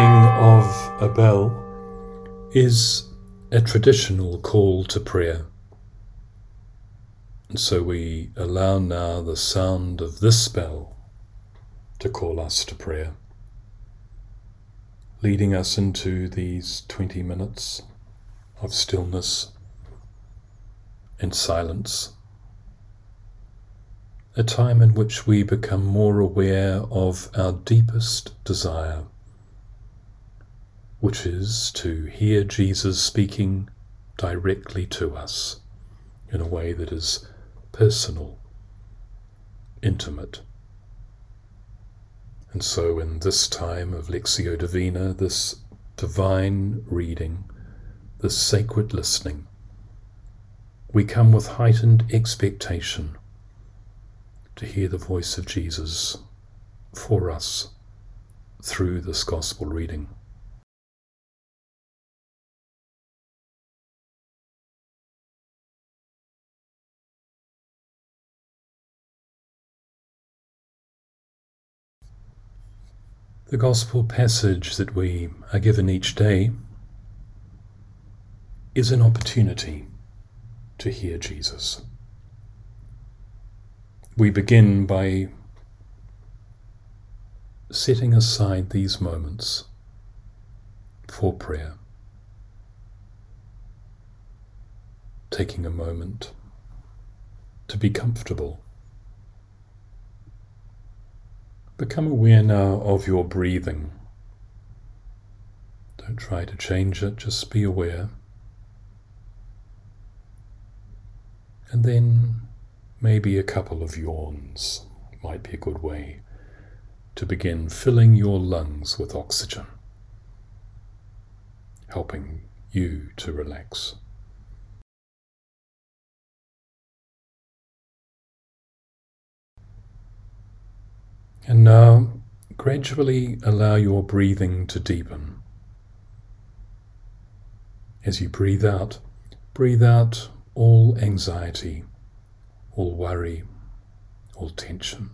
ringing of a bell is a traditional call to prayer. And so we allow now the sound of this bell to call us to prayer, leading us into these 20 minutes of stillness and silence, a time in which we become more aware of our deepest desire, which is to hear Jesus speaking directly to us in a way that is personal, intimate. And so in this time of Lectio Divina, this divine reading, this sacred listening, we come with heightened expectation to hear the voice of Jesus for us through this gospel reading. The gospel passage that we are given each day is an opportunity to hear Jesus. We begin by setting aside these moments for prayer, taking a moment to be comfortable. Become aware now of your breathing. Don't try to change it, just be aware. And then maybe a couple of yawns might be a good way to begin filling your lungs with oxygen, helping you to relax. And now, gradually allow your breathing to deepen. As you breathe out all anxiety, all worry, all tension.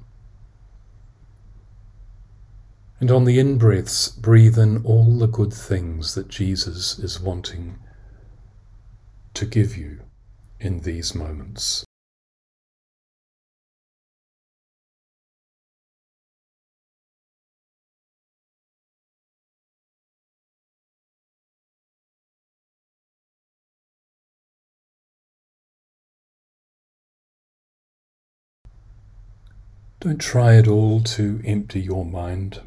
And on the in-breaths, breathe in all the good things that Jesus is wanting to give you in these moments. Don't try at all to empty your mind.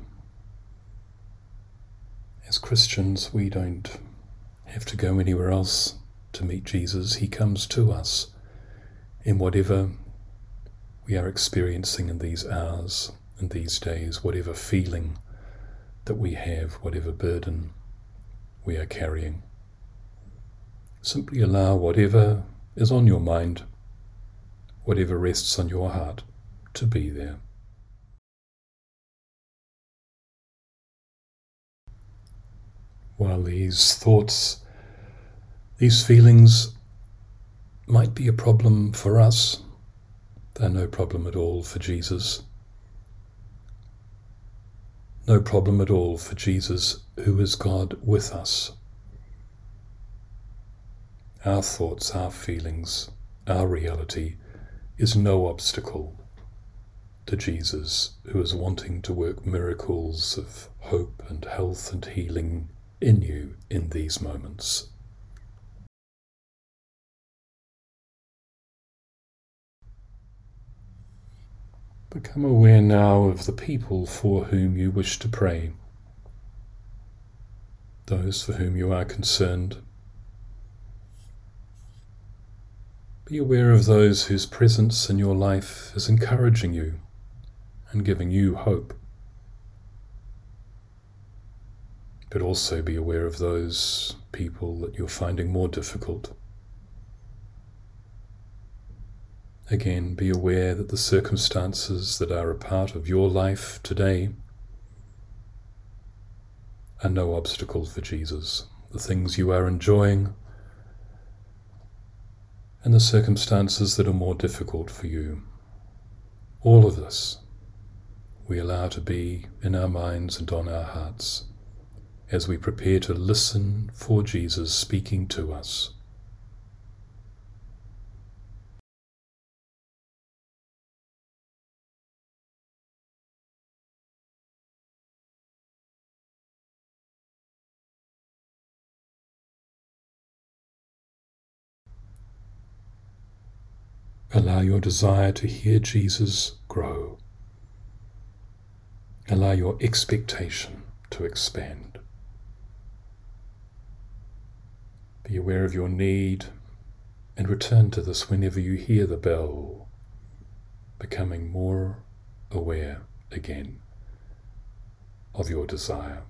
As Christians, we don't have to go anywhere else to meet Jesus. He comes to us in whatever we are experiencing in these hours, in these days, whatever feeling that we have, whatever burden we are carrying. Simply allow whatever is on your mind, whatever rests on your heart, to be there. While these thoughts, these feelings might be a problem for us, they're no problem at all for Jesus. No problem at all for Jesus, who is God with us. Our thoughts, our feelings, our reality is no obstacle to Jesus, who is wanting to work miracles of hope and health and healing in you in these moments. Become aware now of the people for whom you wish to pray, those for whom you are concerned. Be aware of those whose presence in your life is encouraging you and giving you hope. But also be aware of those people that you're finding more difficult. Again, be aware that the circumstances that are a part of your life today are no obstacle for Jesus. The things you are enjoying and the circumstances that are more difficult for you. All of this we allow to be in our minds and on our hearts as we prepare to listen for Jesus speaking to us. Allow your desire to hear Jesus grow. Allow your expectation to expand. Be aware of your need and return to this whenever you hear the bell, becoming more aware again of your desire.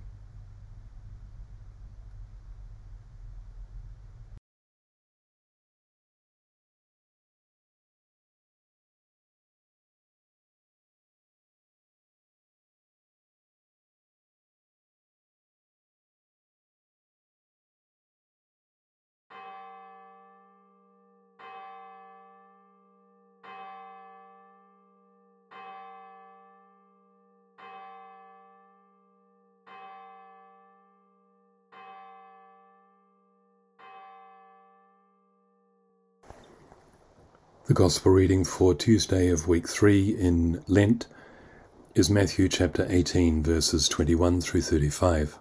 The Gospel reading for Tuesday of week 3 in Lent is Matthew chapter 18, verses 21 through 35.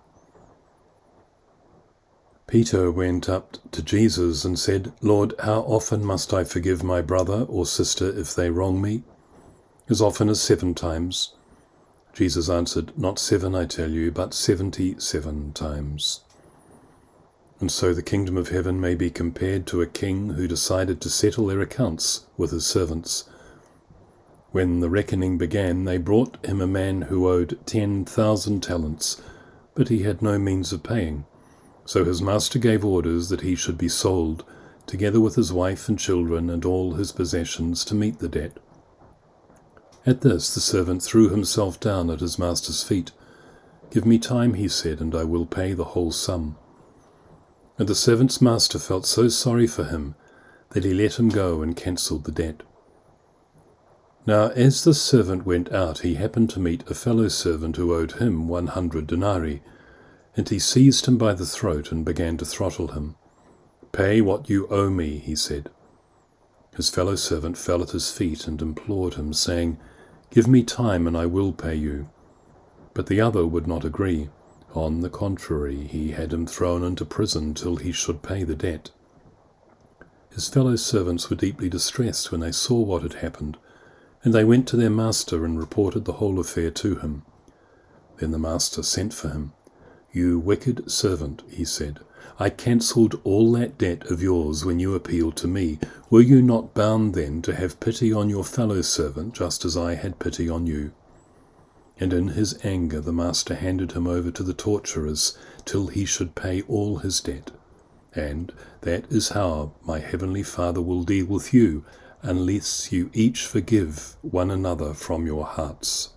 Peter went up to Jesus and said, "Lord, how often must I forgive my brother or sister if they wrong me? As often as 7 times?" Jesus answered, "Not 7, I tell you, but 77 times. And so the kingdom of heaven may be compared to a king who decided to settle their accounts with his servants. When the reckoning began, they brought him a man who owed 10,000 talents, but he had no means of paying. So his master gave orders that he should be sold, together with his wife and children and all his possessions, to meet the debt. At this the servant threw himself down at his master's feet. 'Give me time,' he said, 'and I will pay the whole sum.' And the servant's master felt so sorry for him that he let him go and cancelled the debt. Now as the servant went out, he happened to meet a fellow servant who owed him 100 denarii, and he seized him by the throat and began to throttle him. 'Pay what you owe me,' he said. His fellow servant fell at his feet and implored him, saying, 'Give me time and I will pay you.' But the other would not agree. On the contrary, he had him thrown into prison till he should pay the debt. His fellow servants were deeply distressed when they saw what had happened, and they went to their master and reported the whole affair to him. Then the master sent for him. 'You wicked servant,' he said, 'I cancelled all that debt of yours when you appealed to me. Were you not bound then to have pity on your fellow servant, just as I had pity on you?' And in his anger the master handed him over to the torturers till he should pay all his debt. And that is how my heavenly Father will deal with you, unless you each forgive one another from your hearts."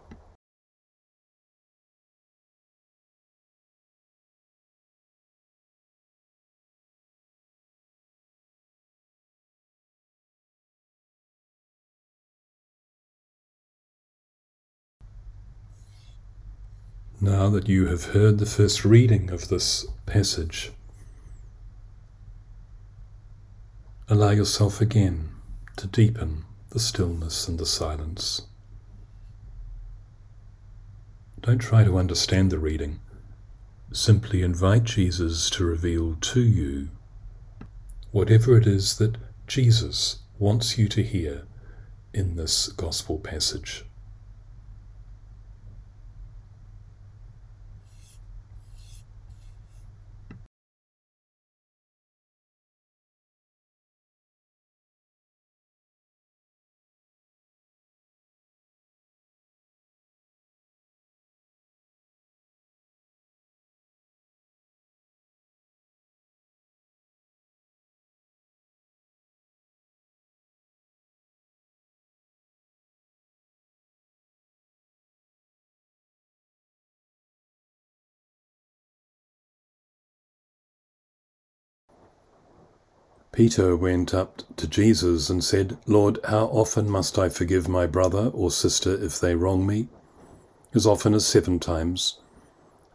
Now that you have heard the first reading of this passage, allow yourself again to deepen the stillness and the silence. Don't try to understand the reading. Simply invite Jesus to reveal to you whatever it is that Jesus wants you to hear in this gospel passage. Peter went up to Jesus and said, "Lord, how often must I forgive my brother or sister if they wrong me? As often as 7 times?"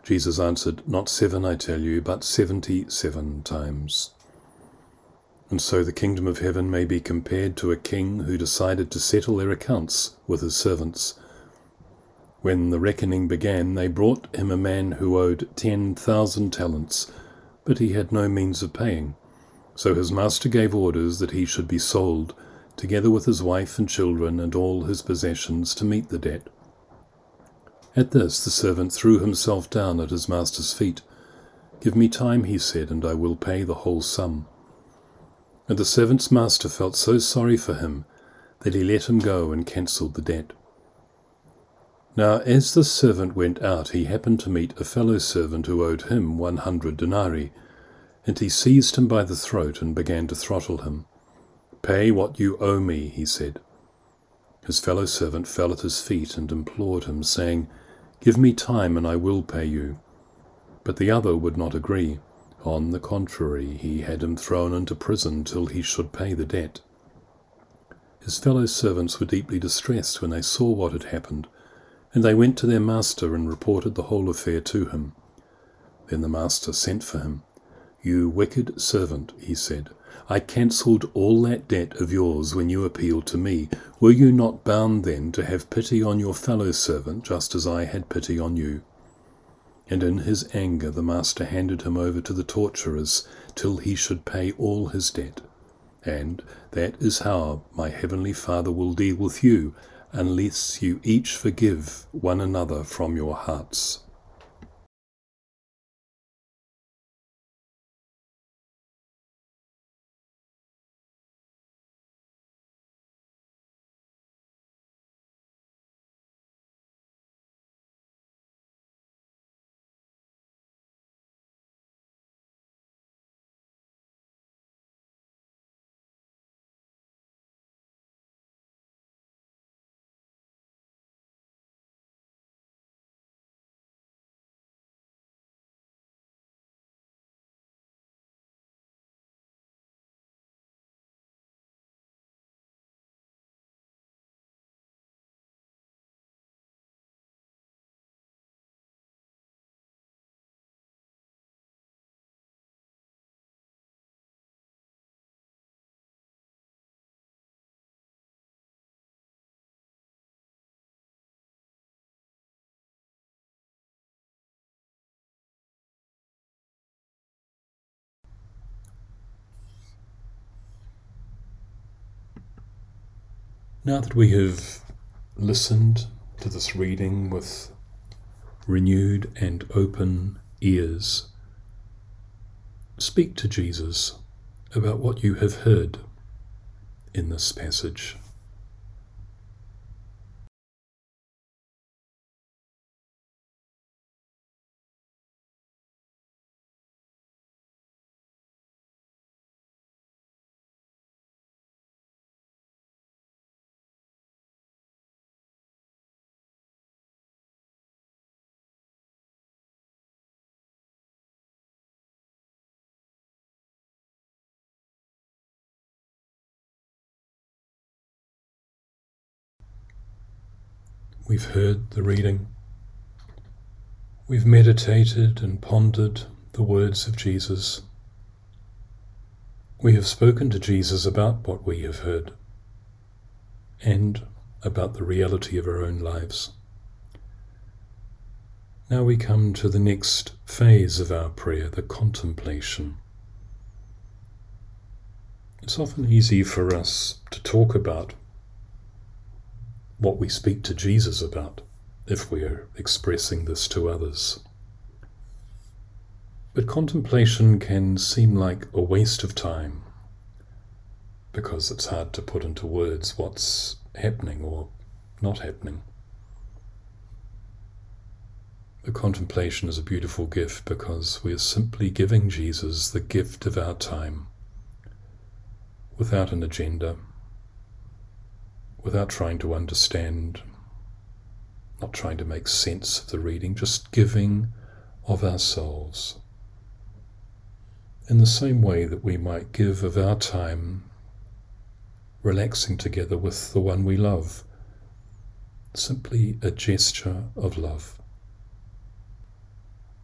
Jesus answered, "Not 7, I tell you, but 77 times." And so the kingdom of heaven may be compared to a king who decided to settle their accounts with his servants. When the reckoning began, they brought him a man who owed 10,000 talents, but he had no means of paying. So his master gave orders that he should be sold, together with his wife and children and all his possessions, to meet the debt. At this the servant threw himself down at his master's feet. "Give me time," he said, "and I will pay the whole sum." And the servant's master felt so sorry for him that he let him go and cancelled the debt. Now as the servant went out, he happened to meet a fellow servant who owed him 100 denarii, and he seized him by the throat and began to throttle him. "Pay what you owe me," he said. His fellow servant fell at his feet and implored him, saying, "Give me time and I will pay you." But the other would not agree. On the contrary, he had him thrown into prison till he should pay the debt. His fellow servants were deeply distressed when they saw what had happened, and they went to their master and reported the whole affair to him. Then the master sent for him. "You wicked servant," he said, "I cancelled all that debt of yours when you appealed to me. Were you not bound then to have pity on your fellow servant, just as I had pity on you?" And in his anger the master handed him over to the torturers till he should pay all his debt. And that is how my heavenly Father will deal with you, unless you each forgive one another from your hearts. Now that we have listened to this reading with renewed and open ears, speak to Jesus about what you have heard in this passage. We've heard the reading. We've meditated and pondered the words of Jesus. We have spoken to Jesus about what we have heard and about the reality of our own lives. Now we come to the next phase of our prayer, the contemplation. It's often easy for us to talk about what we speak to Jesus about if we are expressing this to others. But contemplation can seem like a waste of time because it's hard to put into words what's happening or not happening. The contemplation is a beautiful gift because we are simply giving Jesus the gift of our time without an agenda, without trying to understand, not trying to make sense of the reading, just giving of ourselves. In the same way that we might give of our time relaxing together with the one we love, simply a gesture of love.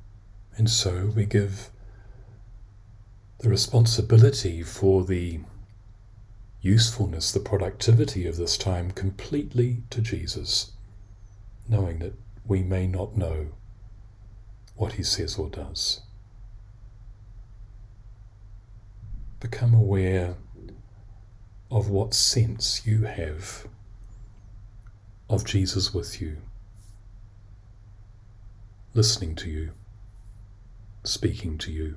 And so we give the responsibility for the usefulness, the productivity of this time completely to Jesus, knowing that we may not know what he says or does. Become aware of what sense you have of Jesus with you, listening to you, speaking to you.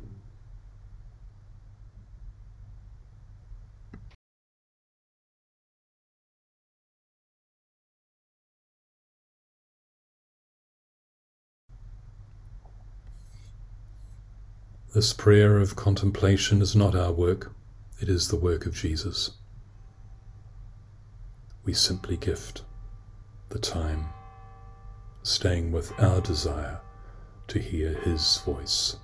This prayer of contemplation is not our work, it is the work of Jesus. We simply gift the time, staying with our desire to hear his voice.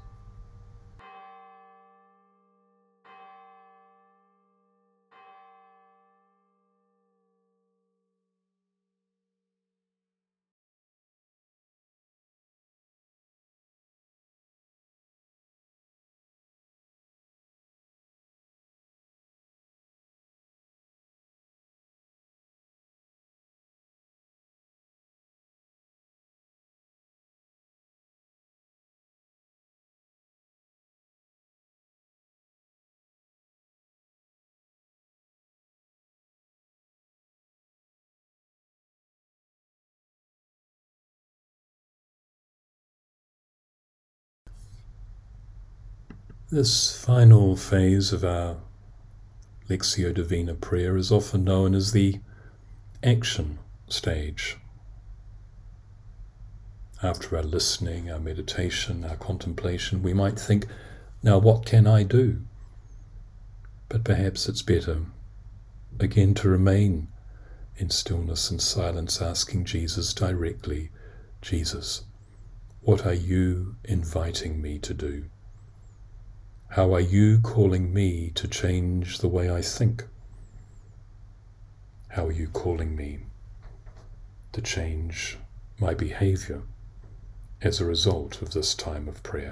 This final phase of our Lectio Divina prayer is often known as the action stage. After our listening, our meditation, our contemplation, we might think, now what can I do? But perhaps it's better, again, to remain in stillness and silence, asking Jesus directly, Jesus, what are you inviting me to do? How are you calling me to change the way I think? How are you calling me to change my behavior as a result of this time of prayer?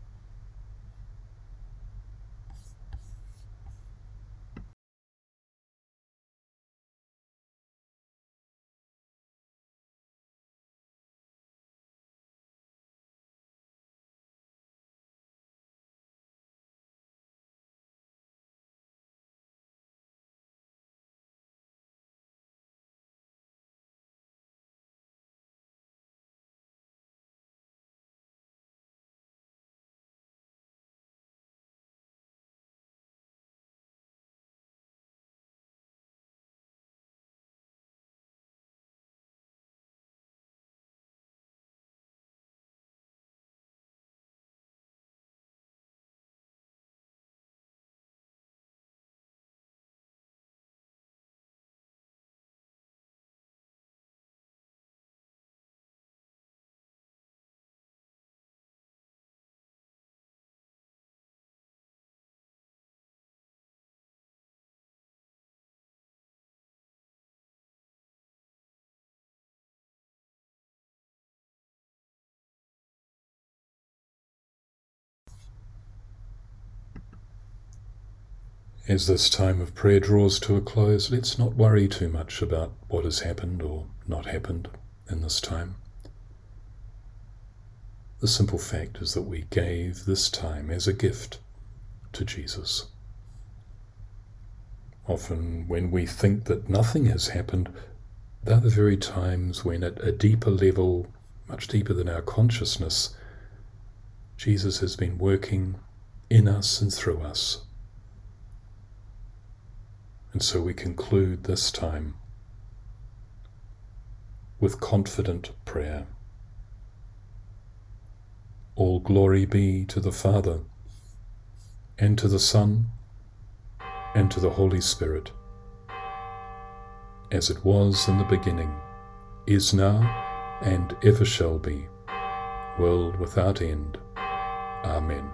As this time of prayer draws to a close, let's not worry too much about what has happened or not happened in this time. The simple fact is that we gave this time as a gift to Jesus. Often when we think that nothing has happened, they're the very times when at a deeper level, much deeper than our consciousness, Jesus has been working in us and through us. And so we conclude this time with confident prayer. All glory be to the Father, and to the Son, and to the Holy Spirit, as it was in the beginning, is now, and ever shall be, world without end. Amen.